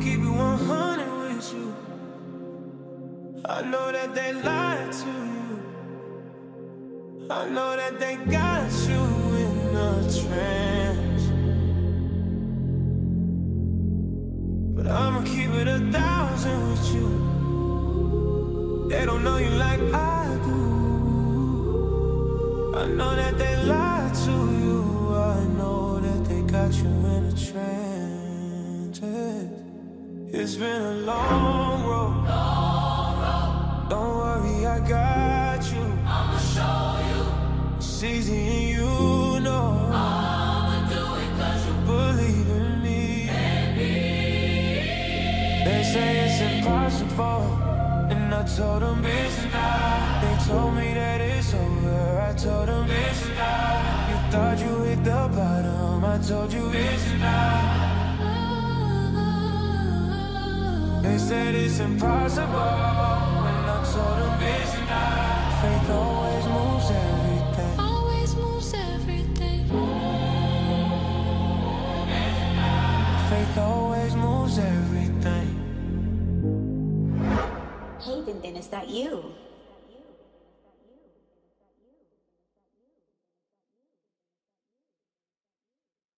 keep it 100 with you. I know that they lied to you. I know that they got you in a trance, but I'ma keep it 1,000 with you. They don't know you like I do. I know that they lied to you. I know that they got you in a trance. It's been a long road. Don't worry, I got you. I'ma show you. It's easy and you know. I'ma do it 'cause you believe in me. They say it's impossible, and I told them it's not. They told me that it's over, I told them it's not. You thought you hit the bottom, I told you it's not. They said it's impossible, and I told them it's not. Faith always moves everything. Always moves everything. Faith always moves everything. Hey, Din Din, is that you?